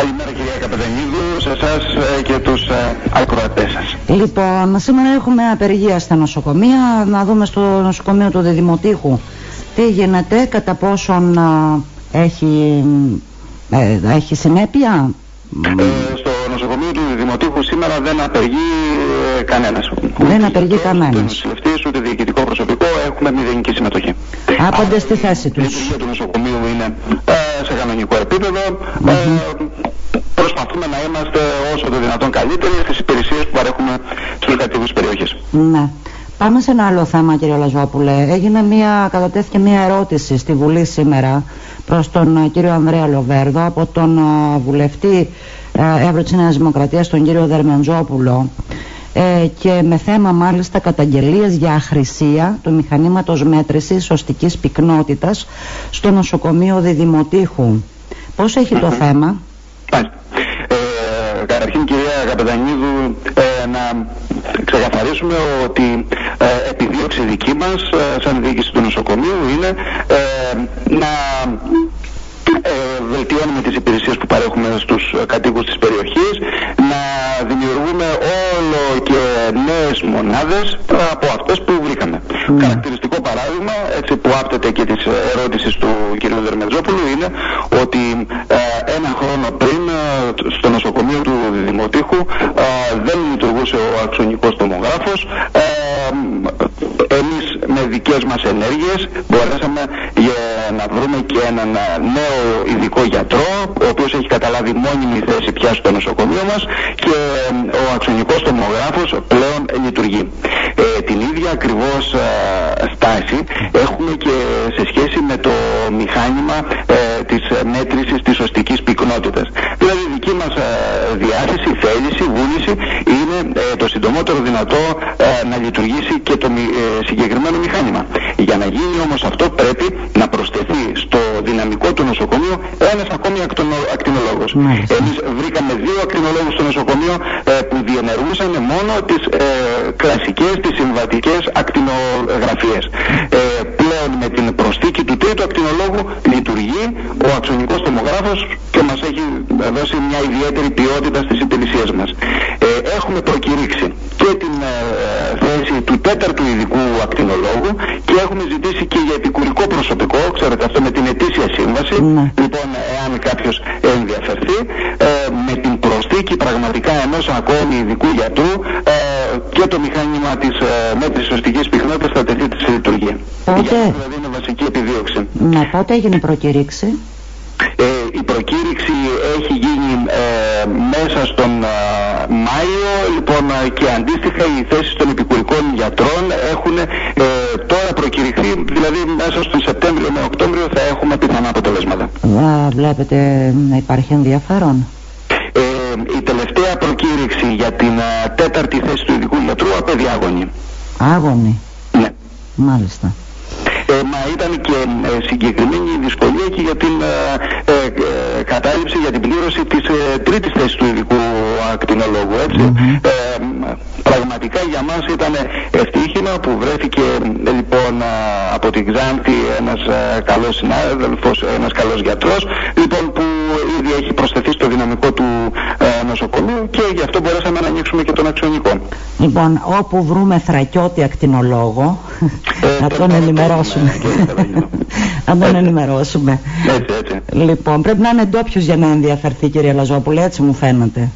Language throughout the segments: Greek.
Καλημέρα κυρία Καπετανίδου, σε εσάς και τους ακροατές σας. Λοιπόν, σήμερα έχουμε απεργία στα νοσοκομεία. Να δούμε στο νοσοκομείο του Διδημοτήχου τι γίνεται, κατά πόσον έχει συνέπεια. Στο νοσοκομείο του Διδημοτήχου σήμερα δεν απεργεί κανένας. Δεν απεργεί κανένας. Ούτε νοσηλευτής, ούτε διοικητικό προσωπικό, έχουμε μηδενική συμμετοχή. Άπονται στη θέση τους. Η λειτουργία του νοσοκομείου είναι σε κανονικό επίπεδο. Προσπαθούμε να είμαστε όσο το δυνατόν καλύτεροι στις υπηρεσίες που παρέχουμε στους κατοίκους της περιοχής. Ναι. Πάμε σε ένα άλλο θέμα, κύριε Λαζόπουλε. Κατατέθηκε μια ερώτηση στη Βουλή σήμερα προς τον κύριο Ανδρέα Λοβέρδο από τον βουλευτή Εύρω της Νέας Δημοκρατίας, τον κύριο Δερμεντζόπουλο, και με θέμα μάλιστα καταγγελίες για αχρησία του μηχανήματος μέτρησης οστικής πυκνότητας στο νοσοκομείο Διδημοτήχου. Πώς έχει το θέμα? Καταρχήν, κυρία Καπετανίδου, να ξεκαθαρίσουμε ότι επιδίωξη δική μας σαν διοίκηση του νοσοκομείου είναι να βελτιώνουμε τις υπηρεσίες που παρέχουμε στους κατοίκους της περιοχής, να δημιουργούμε όλο και νέες μονάδες από αυτές που βρήκαμε. Χαρακτηριστικό παράδειγμα, έτσι που άπτεται και της ερώτησης του κ. Δερμεντζόπουλου, είναι ότι ένα χρόνο πριν στο νοσοκομείο του Διδημοτήχου δεν λειτουργούσε ο αξονικός τομογράφος. Εμείς με δικές μας ενέργειες μπορέσαμε να βρούμε και έναν νέο ειδικό γιατρό, ο οποίος έχει καταλάβει μόνιμη θέση πια στο νοσοκομείο μας, και ο αξονικός τομογράφος πλέον λειτουργεί. Την ίδια ακριβώς στάση έχουμε και σε σχέση με το μηχάνημα της μέτρησης της οστικής πυκνότητας. Δηλαδή η δική μας διάθεση, θέληση, βούληση είναι το συντομότερο δυνατό να λειτουργήσει και το συγκεκριμένο μηχάνημα. Για να γίνει όμως αυτό πρέπει να προσθεθεί στο δυναμικό του νοσοκομείου ένας ακόμη ακτινολόγος. Εμείς βρήκαμε 2 ακτινολόγους στο νοσοκομείο που διενεργούσαν μόνο τις κλασικές, τις συμβατικές ακτινογραφίες. Πλέον με την προσθήκη του 3ου ακτινολόγου λειτουργεί ο αξονικός τομογράφος και μας έχει δώσει μια ιδιαίτερη ποιότητα στις υπηρεσίες μας. Έχουμε προκηρύξει και την θέση του 4ου ειδικού ακτινολόγου και έχουμε ζητήσει και για επικουρικό προσωπικό, ξέρετε αυτό με την ετήσια σύμβαση. Λοιπόν, εάν κάποιος ενδιαφερθεί, με την προσθήκη πραγματικά ενός ακόμη ειδικού γιατρού και το μηχάνημα της μέτρησης οστικής πυκνότητας θα τεθεί σε λειτουργία. Δηλαδή είναι βασική επιδίωξη. Πότε έγινε η προκήρυξη? Η προκήρυξη έχει γίνει μέσα στον Μάιο, λοιπόν, και αντίστοιχα οι θέσεις των επικουρικών γιατρών έχουν τώρα προκηρυχθεί, δηλαδή μέσα στον Σεπτέμβριο με Οκτώβριο θα έχουμε πιθανά αποτελέσματα. Βλέπετε να υπάρχει ενδιαφέρον? Η τελευταία προκήρυξη για την 4η θέση του ειδικού γιατρού απέδει άγωνη. Άγωνη? Ναι. Μάλιστα. Μα ήταν και συγκεκριμένη δυσκολία και για την κατάληψη, για την πλήρωση της 3ης θέσης του ειδικού ακτινολόγου, έτσι. Πραγματικά για μας ήταν ευτύχημα που βρέθηκε λοιπόν από την Ξάνθη ένας καλός συνάδελφος, ένας καλός γιατρός, λοιπόν, που ήδη έχει προσθεθεί στο δυναμικό του νοσοκομείου και γι' αυτό μπορέσαμε να ανοίξουμε και τον αξονικό. Λοιπόν, όπου βρούμε θρακιώτη ακτινολόγο, να τον ενημερώσουμε. Να τον ενημερώσουμε. Έτσι. Λοιπόν, πρέπει να είναι ντόπιος για να ενδιαφερθεί, κύριε Λαζόπουλε, έτσι μου φαίνεται.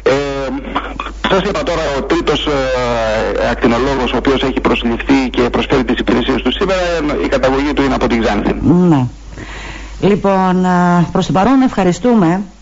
Σας είπα τώρα, ο 3ος ακτινολόγος ο οποίος έχει προσληφθεί και προσφέρει τις υπηρεσίες του σήμερα, η καταγωγή του είναι από την Ξάνθη. Ναι. Λοιπόν, προς το παρόν ευχαριστούμε.